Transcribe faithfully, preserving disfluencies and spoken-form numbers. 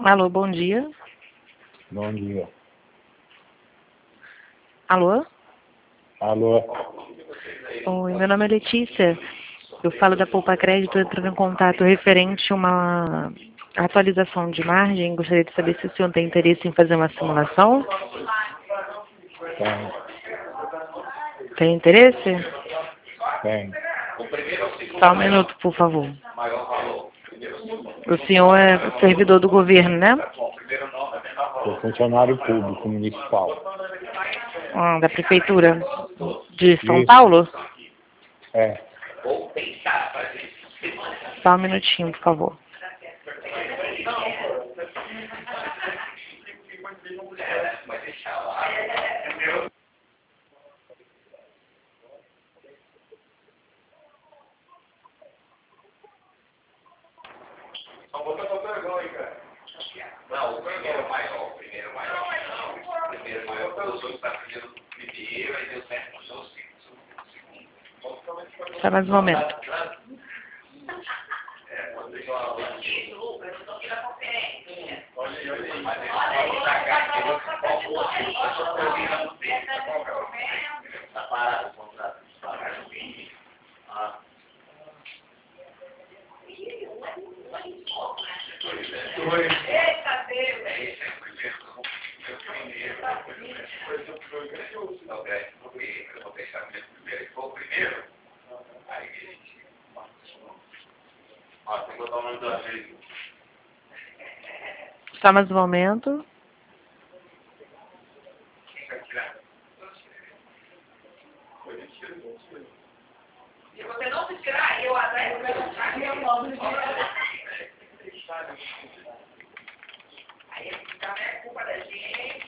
Alô, bom dia. Bom dia. Alô? Alô? Oi, meu nome é Letícia. Eu falo da Poupa Crédito, entrando em contato referente a uma atualização de margem. Gostaria de saber se o senhor tem interesse em fazer uma simulação. Tem, Tem interesse? tem. Só um minuto, por favor. O senhor é servidor do governo, né? Sou funcionário público municipal. Ah, da Prefeitura de São Isso. Paulo? É. Só um minutinho, por favor. Não, o primeiro maior, o primeiro maior. O primeiro maior, o outro está primeiro do primeiro, aí deu certo no seu segundo. Só mais um momento. É, quando eu olha aí, olha aí. Mas ele pode sacar aqui, eu estou virando dele. Está parado o contrato. Está parado. Ah. Só mais um momento. Se você não se tirar, eu até aí fica a culpa da gente.